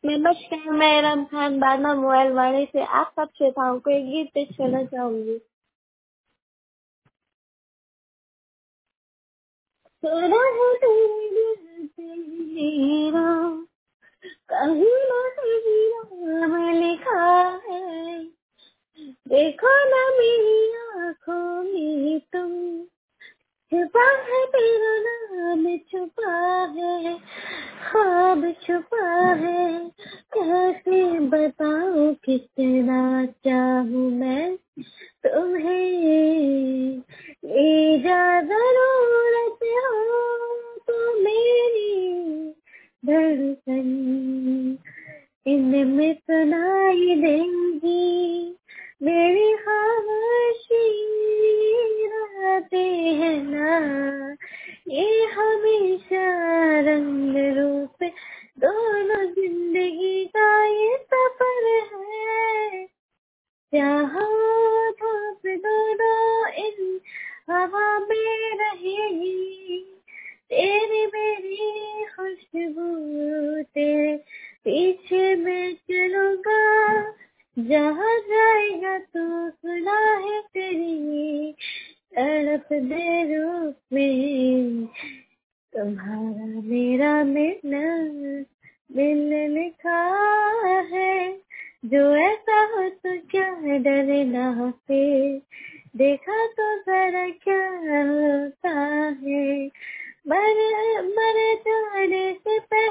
नमस्कार, मैं रमखान बारमा मोबाइल वाणी से आप सब श्रोताओं को एक गीत पेश करना चाहूंगी। तेरा है दिल तेरा, कहीं ना कहीं नाम लिखा है। देखो ना मेरी आँखों में तुम, छुपा है तेरा नाम, छुपा है ख्वाब, छुपा है। कैसे बताऊं कितना चाहूं मैं तुम्हें, ले जा जरूरत हो तो मेरी धड़कन इनमें सुनाई देंगी। मेरी खामोशी रातें हैं ना, ये हमेशा रंग रूप दोनों जिंदगी का ये सफर है। जहाँ धूप दोनों इन हवा में रहेगी, तेरी मेरी खुशबू तेरे पीछे मैं चलूंगा। जहाँ जाएगा तो सुना है तेरी तड़प दे रूप में, तुम्हारा मेरा मिलना दिल लिखा है। जो ऐसा हो तो क्या डरना फिर, देखा तो जरा क्या होता है। मर मर जाने से